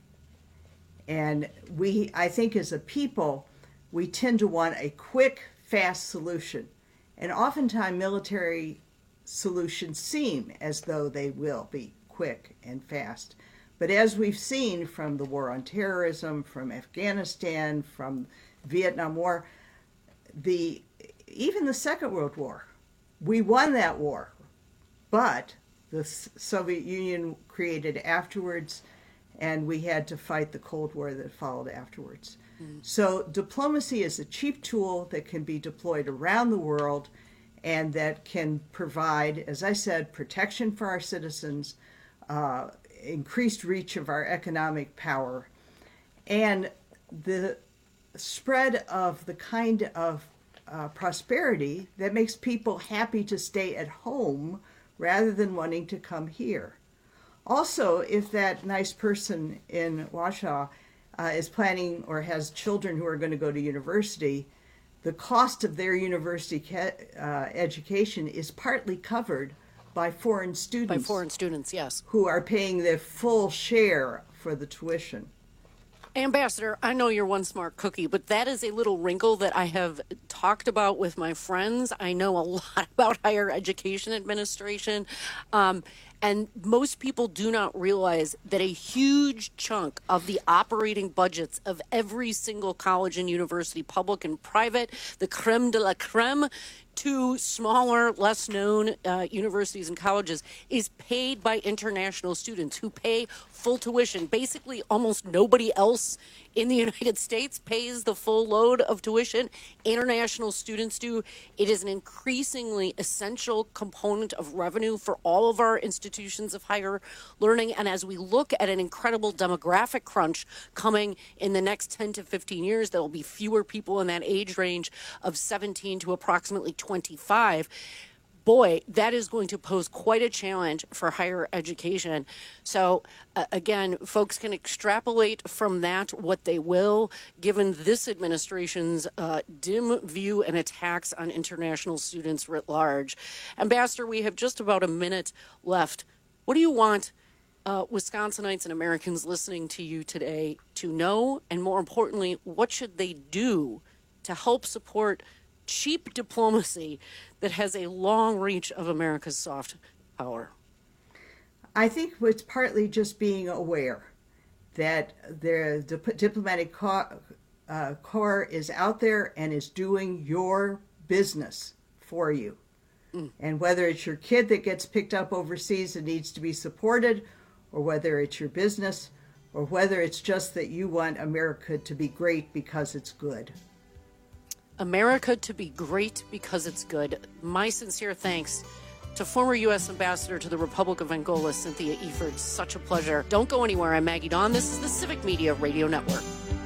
And we, I think as a people, we tend to want a quick, fast solution. And oftentimes military solutions seem as though they will be quick and fast. But as we've seen from the war on terrorism, from Afghanistan, from Vietnam War, the even the Second World War, we won that war, but the Soviet Union created afterwards, and we had to fight the Cold War that followed afterwards. Mm. So diplomacy is a cheap tool that can be deployed around the world and that can provide, as I said, protection for our citizens, uh, increased reach of our economic power, and the spread of the kind of uh, prosperity that makes people happy to stay at home rather than wanting to come here. Also, if that nice person in Wausau uh, is planning or has children who are going to go to university, the cost of their university ca- uh, education is partly covered by foreign students. By foreign students, yes. Who are paying their full share for the tuition. Ambassador, I know you're one smart cookie, but that is a little wrinkle that I have talked about with my friends. I know a lot about higher education administration. Um, and most people do not realize that a huge chunk of the operating budgets of every single college and university, public and private, the creme de la creme, to smaller, less known uh, universities and colleges, is paid by international students who pay full tuition. Basically, almost nobody else in the United States pays the full load of tuition. International students do. It is an increasingly essential component of revenue for all of our institutions of higher learning. And as we look at an incredible demographic crunch coming in the next ten to fifteen years, there will be fewer people in that age range of seventeen to approximately twenty-five. Boy, that is going to pose quite a challenge for higher education. So, uh, again, folks can extrapolate from that what they will, given this administration's uh, dim view and attacks on international students writ large. Ambassador, we have just about a minute left. What do you want uh, Wisconsinites and Americans listening to you today to know? And more importantly, what should they do to help support cheap diplomacy that has a long reach of America's soft power? I think it's partly just being aware that the dip- diplomatic co- uh, corps is out there and is doing your business for you. Mm. And whether it's your kid that gets picked up overseas and needs to be supported, or whether it's your business, or whether it's just that you want America to be great because it's good. America to be great because it's good. My sincere thanks to former U S Ambassador to the Republic of Angola, Cynthia Eford. Such a pleasure. Don't go anywhere. I'm Maggie Dawn. This is the Civic Media Radio Network.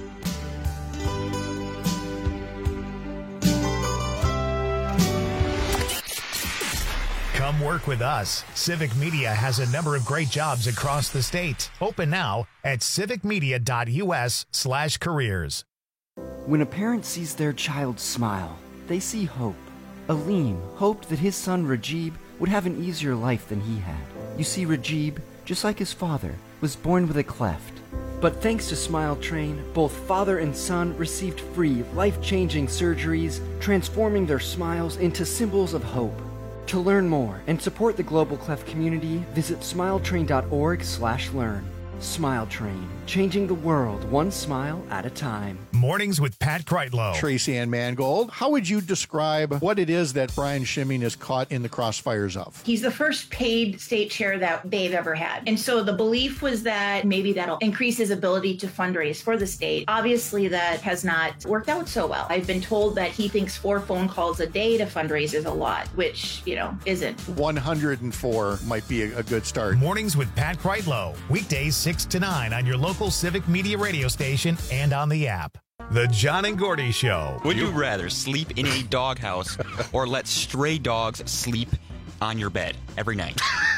Come work with us. Civic Media has a number of great jobs across the state. Open now at civicmedia.us slash careers. When a parent sees their child smile, they see hope. Aleem hoped that his son Rajib would have an easier life than he had. You see, Rajib, just like his father, was born with a cleft. But thanks to Smile Train, both father and son received free, life-changing surgeries, transforming their smiles into symbols of hope. To learn more and support the Global Cleft community, visit smiletrain.org slash learn. Smile Train, changing the world one smile at a time. Mornings with Pat Kreitlow. Tracy Ann Mangold, how would you describe what it is that Brian Schimming is caught in the crossfires of? He's the first paid state chair that they've ever had. And so the belief was that maybe that'll increase his ability to fundraise for the state. Obviously, that has not worked out so well. I've been told that he thinks four phone calls a day to fundraise is a lot, which, you know, isn't. one hundred four might be a, a good start. Mornings with Pat Kreitlow. Weekdays six to nine on your local Civic Media radio station and on the app. The John and Gordy Show. Would you rather sleep in a doghouse or let stray dogs sleep on your bed every night?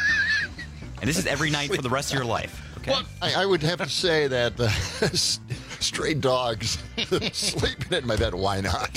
And this is every night for the rest of your life. Okay. Well, I, I would have to say that uh, stray dogs sleeping in my bed. Why not?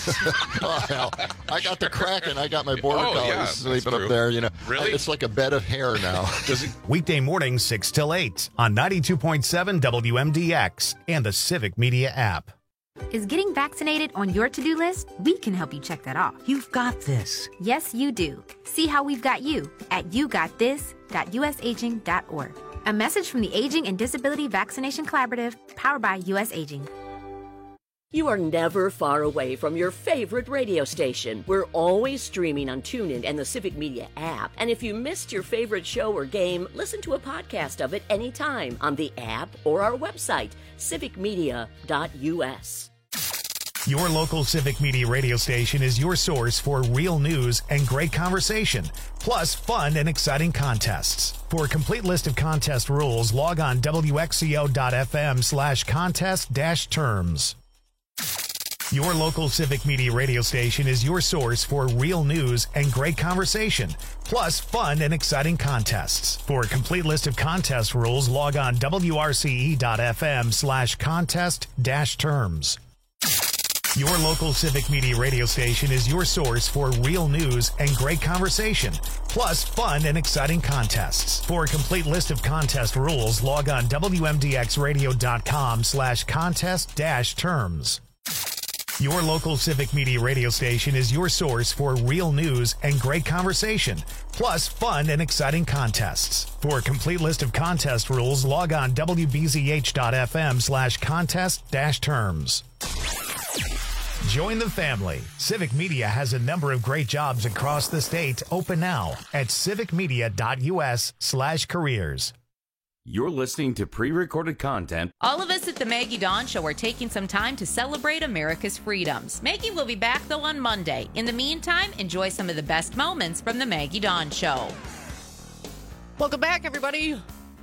Oh, hell, I got the Kraken. I got my border Oh, collies yeah, sleeping that's up there. You know, Really? It's like a bed of hair now. Weekday mornings six till eight on ninety-two point seven W M D X and the Civic Media app. Is getting vaccinated on your to-do list? We can help you check that off. You've got this. Yes, you do. See how we've got you at you got this dot u s aging dot org. A message from the Aging and Disability Vaccination Collaborative, powered by U S Aging. You are never far away from your favorite radio station. We're always streaming on TuneIn and the Civic Media app. And if you missed your favorite show or game, listen to a podcast of it anytime on the app or our website, civic media dot u s. Your local Civic Media radio station is your source for real news and great conversation, plus fun and exciting contests. For a complete list of contest rules, log on w x c o dot f m slash contest dash terms. Your local Civic Media radio station is your source for real news and great conversation, plus fun and exciting contests. For a complete list of contest rules, log on w r c e dot f m slash contest dash terms. Your local Civic Media radio station is your source for real news and great conversation, plus fun and exciting contests. For a complete list of contest rules, log on w m d x radio dot com slash contest dash terms. Your local Civic Media radio station is your source for real news and great conversation, plus fun and exciting contests. For a complete list of contest rules, log on w b z h dot f m slash contest dash terms. Join the family. Civic Media has a number of great jobs across the state open now at civic media dot u s slash careers. You're listening to pre-recorded content. All of us at the Maggie Dawn Show are taking some time to celebrate America's freedoms. Maggie will be back, though, on Monday. In the meantime, enjoy some of the best moments from the Maggie Dawn Show. Welcome back, everybody.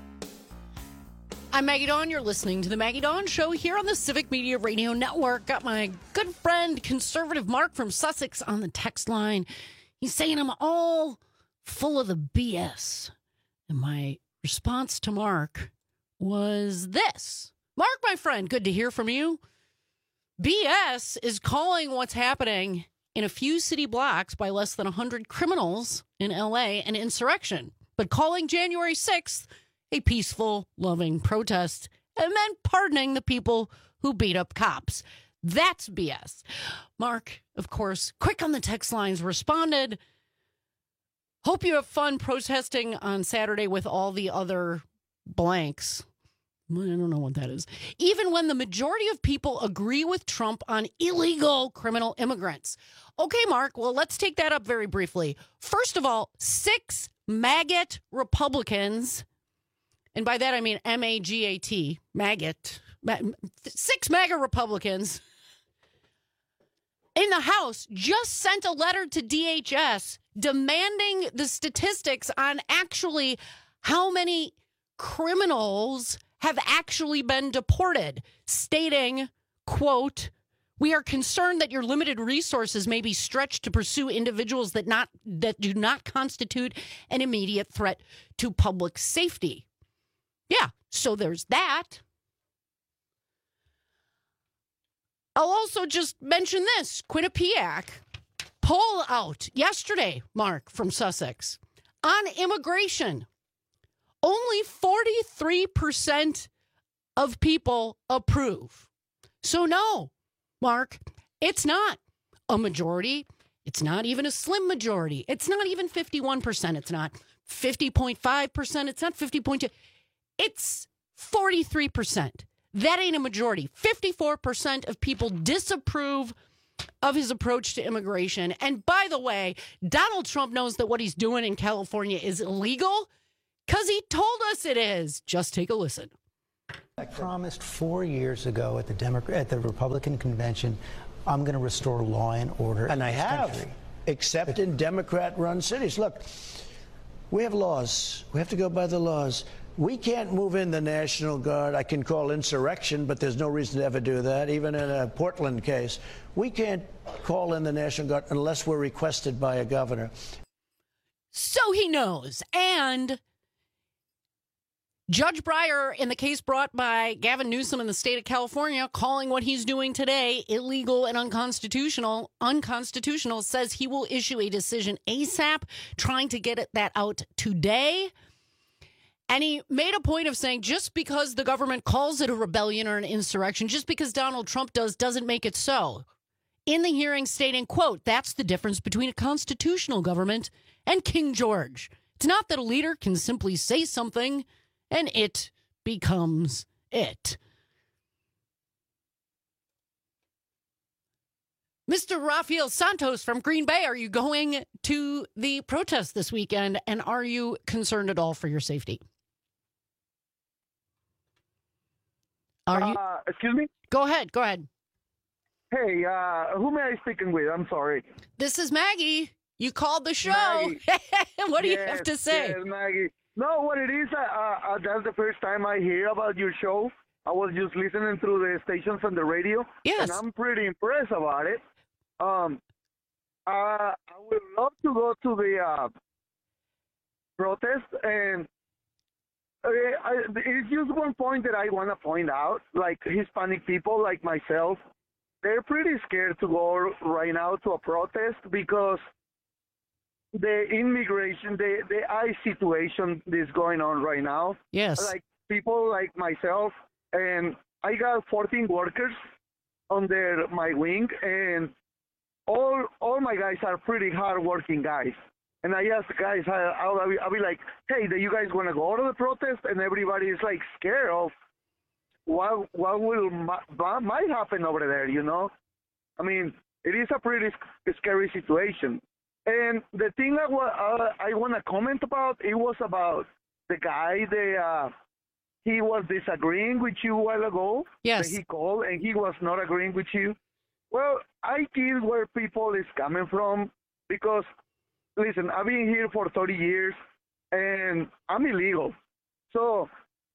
I'm Maggie Dawn. You're listening to the Maggie Dawn Show here on the Civic Media Radio Network. Got my good friend, conservative Mark from Sussex on the text line. He's saying I'm all full of the B S. And my response to Mark was this. Mark, my friend, good to hear from you. B S is calling what's happening in a few city blocks by less than one hundred criminals in L A an insurrection, but calling January sixth a peaceful, loving protest, and then pardoning the people who beat up cops. That's B S. Mark, of course, quick on the text lines, responded, hope you have fun protesting on Saturday with all the other blanks. I don't know what that is. Even when the majority of people agree with Trump on illegal criminal immigrants. Okay, Mark, well, let's take that up very briefly. First of all, six maggot Republicans, and by that I mean M A G A T, maggot, six MAGA Republicans in the House just sent a letter to D H S demanding the statistics on actually how many criminals have actually been deported, stating, quote, we are concerned that your limited resources may be stretched to pursue individuals that not that do not constitute an immediate threat to public safety. Yeah, so there's that. I'll also just mention this. Quinnipiac poll out yesterday, Mark, from Sussex, on immigration. Only forty-three percent of people approve. So no, Mark, it's not a majority. It's not even a slim majority. It's not even fifty-one percent. It's not fifty point five percent. It's not fifty point two. It's forty-three percent. That ain't a majority. fifty-four percent of people disapprove of his approach to immigration. And by the way, Donald Trump knows that what he's doing in California is illegal because he told us it is. Just take a listen. I promised four years ago at the Democrat at the Republican convention, I'm going to restore law and order. And I have, country. except in Democrat-run cities. Look, we have laws. We have to go by the laws. We can't move in the National Guard. I can call insurrection, but there's no reason to ever do that, even in a Portland case. We can't call in the National Guard unless we're requested by a governor. So he knows. And Judge Breyer, in the case brought by Gavin Newsom in the state of California, calling what he's doing today illegal and unconstitutional, unconstitutional, says he will issue a decision ASAP, trying to get it, that out today. And he made a point of saying just because the government calls it a rebellion or an insurrection, just because Donald Trump does, doesn't make it so. In the hearing stating, quote, that's the difference between a constitutional government and King George. It's not that a leader can simply say something and it becomes it. Mister Rafael Santos from Green Bay, are you going to the protest this weekend, and are you concerned at all for your safety? Are you? Uh, excuse me? Go ahead. Go ahead. Hey, uh, who am I speaking with? I'm sorry. This is Maggie. You called the show. What do yes, you have to say? Yes, Maggie. No, what it is, uh, uh, that's the first time I hear about your show. I was just listening through the stations on the radio. Yes. And I'm pretty impressed about it. Um, uh, I would love to go to the uh, protest, and uh, I, it's just one point that I want to point out. Like Hispanic people like myself, they're pretty scared to go right now to a protest because the immigration, the, the ICE situation is going on right now. Yes. Like people like myself, and I got fourteen workers under my wing, and all all my guys are pretty hard-working guys. And I ask the guys, I, I'll, be, I'll be like, hey, do you guys want to go to the protest? And everybody is like scared of what, what will what might happen over there, you know? I mean, it is a pretty scary situation. And the thing I, uh, I want to comment about, it was about the guy, the, uh, he was disagreeing with you a while ago. Yes. That he called, and he was not agreeing with you. Well, I get where people is coming from because, listen, I've been here for thirty years, and I'm illegal. So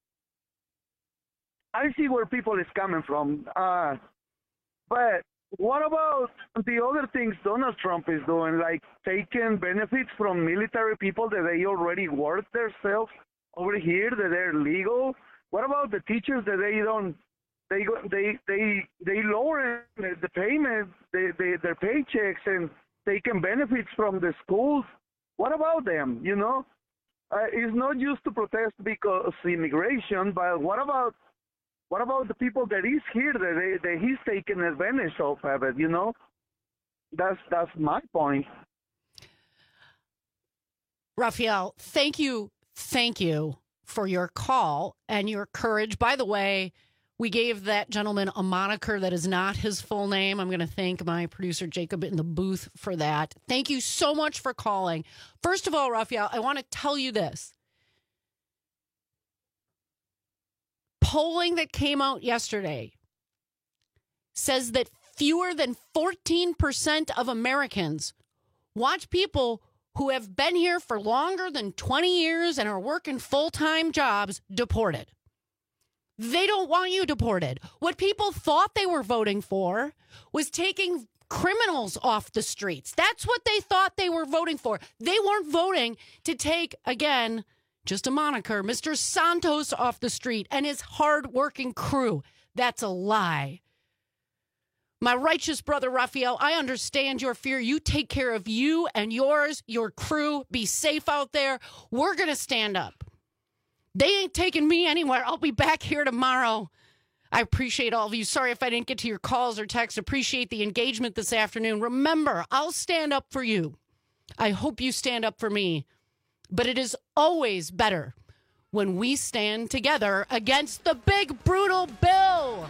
I see where people is coming from. Uh, but what about the other things Donald Trump is doing, like taking benefits from military people that they already work themselves over here, that they're legal? What about the teachers that they don't, they they they they lower the payment, they, they, their paychecks, and taking benefits from the schools? What about them, you know? Uh, it's not just to protest because of immigration, but what about What about the people that is here that, they, that he's taking advantage of it, you know? That's that's my point. Rafael, thank you, thank you for your call and your courage. By the way, we gave that gentleman a moniker that is not his full name. I'm going to thank my producer, Jacob, in the booth for that. Thank you so much for calling. First of all, Rafael, I want to tell you this. Polling that came out yesterday says that fewer than fourteen percent of Americans watch people who have been here for longer than twenty years and are working full-time jobs deported. They don't want you deported. What people thought they were voting for was taking criminals off the streets. That's what they thought they were voting for. They weren't voting to take, again, just a moniker, Mister Santos off the street and his hard-working crew. That's a lie. My righteous brother, Raphael, I understand your fear. You take care of you and yours, your crew. Be safe out there. We're going to stand up. They ain't taking me anywhere. I'll be back here tomorrow. I appreciate all of you. Sorry if I didn't get to your calls or texts. Appreciate the engagement this afternoon. Remember, I'll stand up for you. I hope you stand up for me. But it is always better when we stand together against the big, brutal Bill.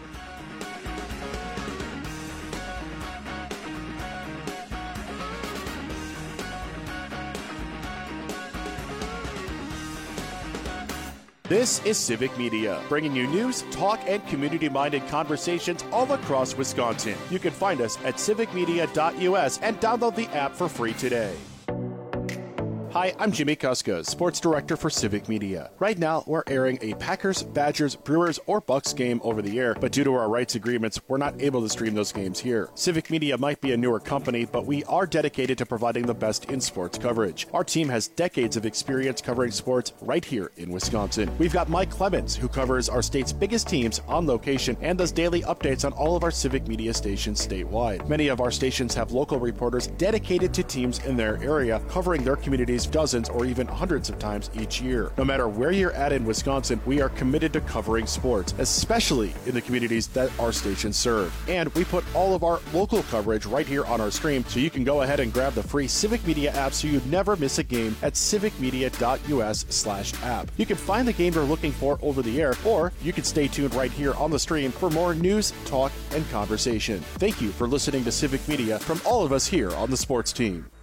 This is Civic Media, bringing you news, talk, and community-minded conversations all across Wisconsin. You can find us at civic media dot U S and download the app for free today. Hi, I'm Jimmy Kuska, Sports Director for Civic Media. Right now, we're airing a Packers, Badgers, Brewers, or Bucks game over the air, but due to our rights agreements, we're not able to stream those games here. Civic Media might be a newer company, but we are dedicated to providing the best in sports coverage. Our team has decades of experience covering sports right here in Wisconsin. We've got Mike Clemens, who covers our state's biggest teams on location and does daily updates on all of our Civic Media stations statewide. Many of our stations have local reporters dedicated to teams in their area, covering their communities dozens or even hundreds of times each year. No matter where you're at in Wisconsin, we are committed to covering sports, especially in the communities that our stations serve. And we put all of our local coverage right here on our stream, so you can go ahead and grab the free Civic Media app so you never miss a game at civic media dot U S slash app. You can find the game you're looking for over the air, or you can stay tuned right here on the stream for more news, talk, and conversation. Thank you for listening to Civic Media from all of us here on the sports team.